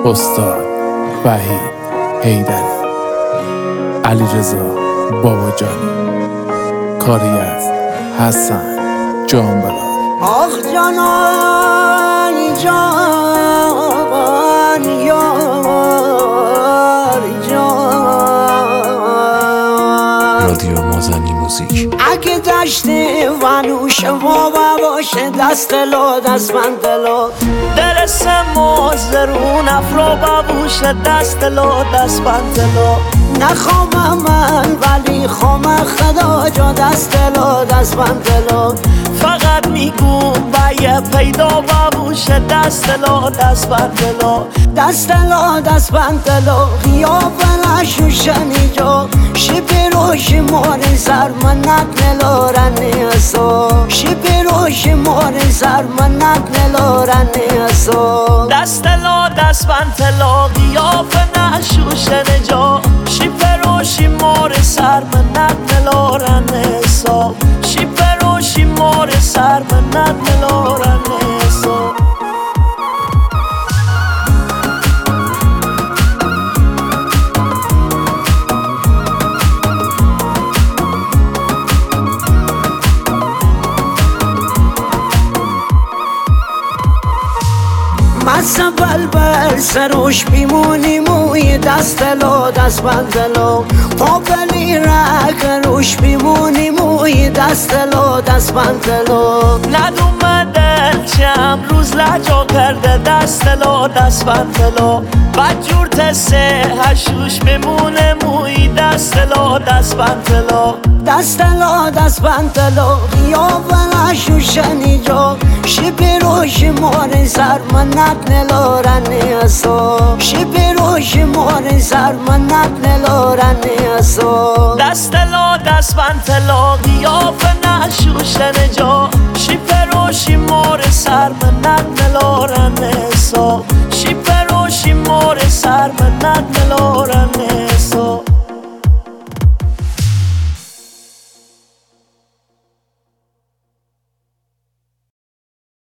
استاد وحید حیدری، علیرضا باباجانی، کاری از حسن جانبلال. آخ جانانی جان یاری جان. رادیو مازنی موزیک. اگه دشت ونوش بابا باشه دست لو دست من دلو درس مازرون افرا بابوشه دست لو دست من دلو نخوام من ولی خوام خدا جا دست لو دست من دلو فقط میگم باید پیدا بابوشه دست لو دست من دلو دست لو دست من دلو غیاب نشوشنی جا شبی روشی ماری سر من نکنلو رنی اسو شبی روشی ماری سر من نکنلو رنی اسو دست لو دست من دلو غیاب نشوشنی جا شبی روشی ماری سر من نکنلو رنی اسو شبی روشی ماری سر من نکنلو رنی اسو. مزه بلبل سروش بیمونی موی دست لو دست بندلو پاپلی رک روش بیمونی موی دست لو دست بندلو ندوم دل چه امروز لجا کرده دست لو دست بندلو بدجور تسه هشوش بمونه موی دست لو دست بندلو دست لو دست بندلو غیاب نشوشنی جا شبی روشی ماری سر من نکنلو رنی اسو شبی روشی ماری سر من نکنلو رنی اسو دست لو دست بندلو غیاب نشوشنی جا شبی روشی ماری سر من نکنلو رنی اسو شبی روشی ماری سر من نکنلو رنی